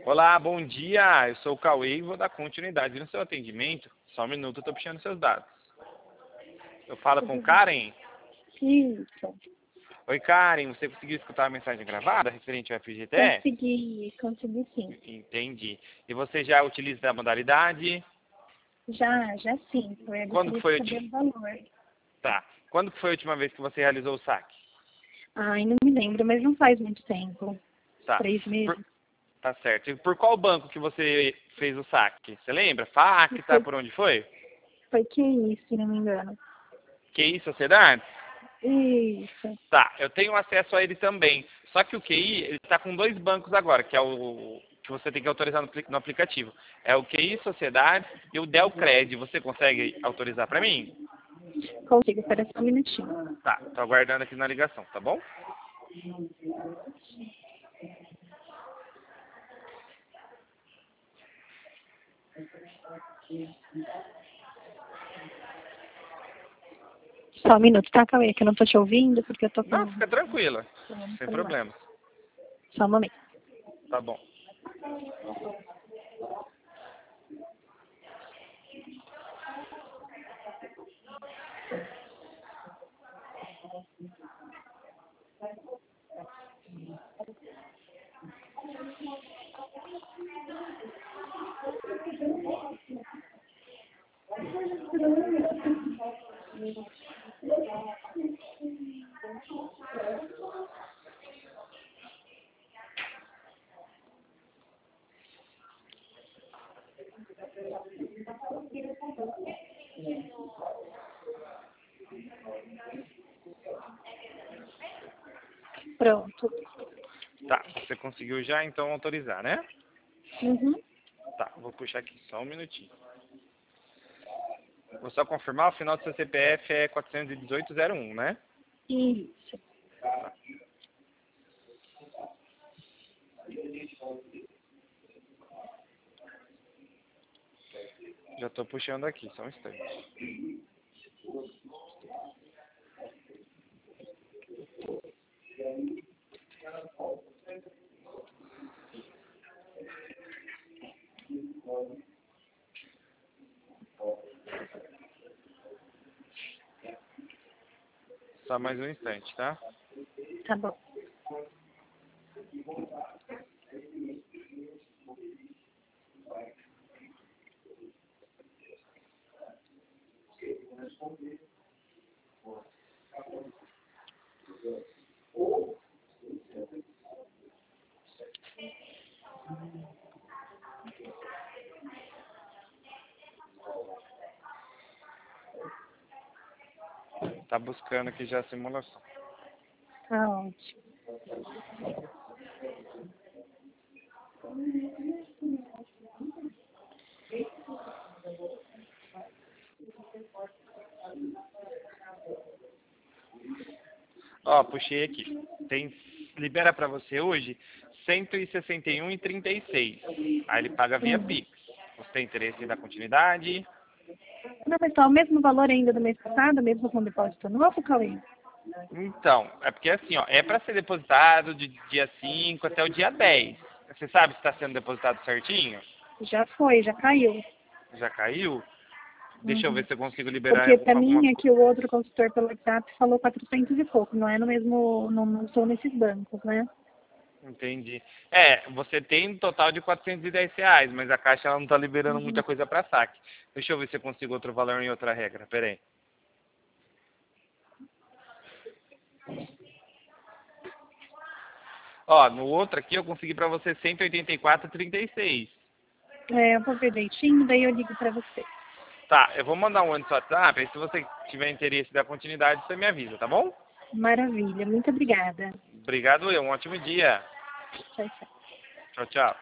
Olá, bom dia. Eu sou o Cauê e vou dar continuidade no seu atendimento. Só um minuto, eu estou puxando seus dados. Eu falo com Tudo bem. Karen. Isso. Oi, Karen. Você conseguiu escutar a mensagem gravada referente ao FGTS? Consegui sim. Entendi. E você já utiliza a modalidade? Já sim. Eu Quando que gostaria de foi saber o valor. Tá. Quando que foi a última vez que você realizou o saque? Ai, não me lembro, mas não faz muito tempo. Tá. 3 meses. Tá certo. E por qual banco que você fez o saque? Você lembra? FAC, tá? Foi, Por onde foi? foi QI, se não me engano. QI Sociedade? Isso. Tá, eu tenho acesso a ele também. Só que o QI, ele está com dois bancos agora, que é o que você tem que autorizar no aplicativo. É o QI Sociedade e o Delcred. Você consegue autorizar para mim? Consigo, espera só um minutinho. Tá, tô aguardando aqui na ligação, tá bom? Só um minuto, tá, Cauê? Que eu não tô te ouvindo, porque eu tô com Não, fica tranquila, no sem celular. problemas. Só um momento. Tá bom. Pronto. Tá, você conseguiu já então autorizar, né? Uhum. Tá, vou puxar aqui só um minutinho. Vou só confirmar, o final do seu CPF é 41801, né? Isso. Já tô puxando aqui, só um instante. Só mais um instante, tá? Tá bom. Tá buscando aqui já a simulação. Tá ótimo. Ó, puxei aqui. Libera pra você hoje 161,36. Aí ele paga via Hum. Pix. Você tem interesse em dar continuidade? Não, mas tá o mesmo valor ainda do mês passado, mesmo com depósito novo, Cauê? Então, é porque assim, ó, é para ser depositado de dia 5 até o dia 10. Você sabe se está sendo depositado certinho? Já foi, já caiu. Já caiu? Deixa eu ver Uhum. se eu consigo liberar Porque pra algumas mim é coisas. que o outro consultor pelo WhatsApp falou 400 e pouco, não é no mesmo, não sou nesses bancos, né? Entendi. É, você tem um total de R$ 410, mas a Caixa ela não está liberando Uhum. muita coisa para saque. Deixa eu ver se eu consigo outro valor em outra regra. Pera aí. Ó, no outro aqui eu consegui para você 184,36. É, eu vou ver direitinho, daí eu ligo pra você. Tá, eu vou mandar um antes no WhatsApp, aí se você tiver interesse da continuidade, você me avisa, tá bom? Maravilha, muito obrigada. Obrigado, um ótimo dia. Tchau, tchau. Tchau, tchau.